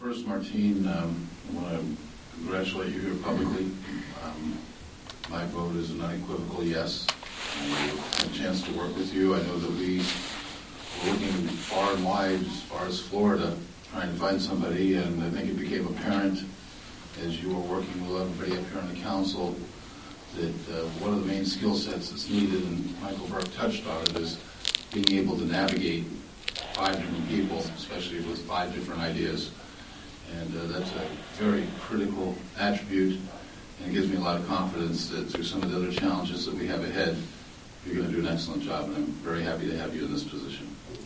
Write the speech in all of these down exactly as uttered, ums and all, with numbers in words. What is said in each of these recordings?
First, Martine, um, I want to congratulate you here publicly. Um, my vote is an unequivocal yes. I had a chance to work with you. I know that we were looking far and wide as far as Florida, trying to find somebody, and I think it became apparent as you were working with everybody up here on the council that uh, one of the main skill sets that's needed, and Michael Burke touched on it, is being able to navigate five different people, especially with five different ideas. And uh, that's a very critical attribute, and it gives me a lot of confidence that through some of the other challenges that we have ahead, you're going to do an excellent job, and I'm very happy to have you in this position.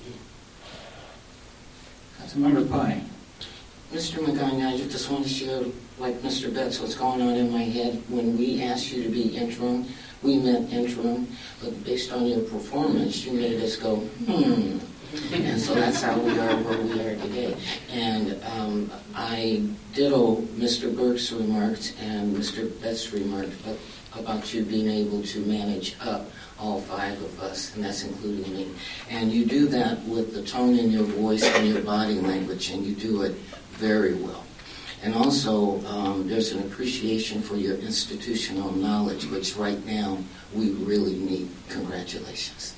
Councilmember Pai. Mister Magana, I just want to share, like Mister Betts, what's going on in my head. When we asked you to be interim, we meant interim, but based on your performance, you made us go, hmm. And so that's how we are where we are today. And um, I ditto Mister Burke's remarks and Mister Betts' remarks but about you being able to manage up all five of us, and that's including me. And you do that with the tone in your voice and your body language, and you do it very well. And also, um, there's an appreciation for your institutional knowledge, which right now we really need. Congratulations.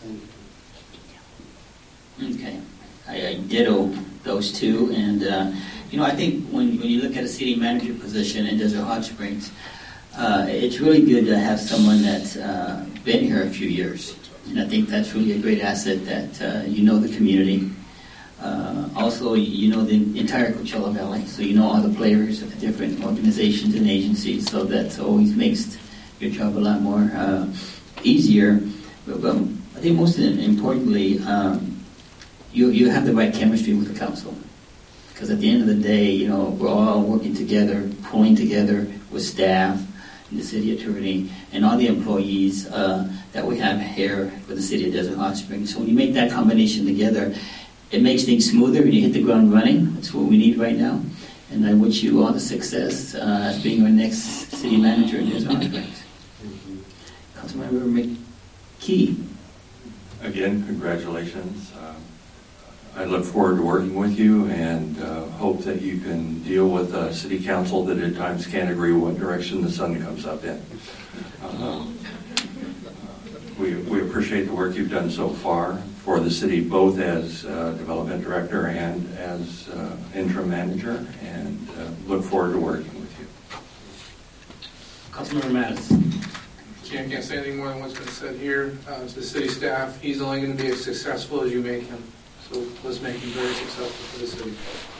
Okay. I, I ditto those two. And, uh, you know, I think when, when you look at a city manager position in Desert Hot Springs, uh, it's really good to have someone that's uh, been here a few years. And I think that's really a great asset that uh, you know the community. Uh, also, you know the entire Coachella Valley, so you know all the players of the different organizations and agencies, so that always makes your job a lot more uh, easier. But, but I think most importantly, um, you you have the right chemistry with the council, because at the end of the day, you know, we're all working together, pulling together with staff, and the city attorney, and all the employees uh, that we have here for the city of Desert Hot Springs. So when you make that combination together, it makes things smoother and you hit the ground running. That's what we need right now. And I wish you all the success uh, as being our next city manager in Desert Hot Springs. Councilmember McKee. Again, congratulations. Uh, I look forward to working with you and uh, hope that you can deal with a city council that at times can't agree what direction the sun comes up in. Uh, we, we appreciate the work you've done so far for the city, both as uh, development director and as uh, interim manager, and uh, look forward to working with you. Councilmember Madison. I can't say anything more than what's been said here. Uh, to the city staff, he's only going to be as successful as you make him. So let's make him very successful for the city.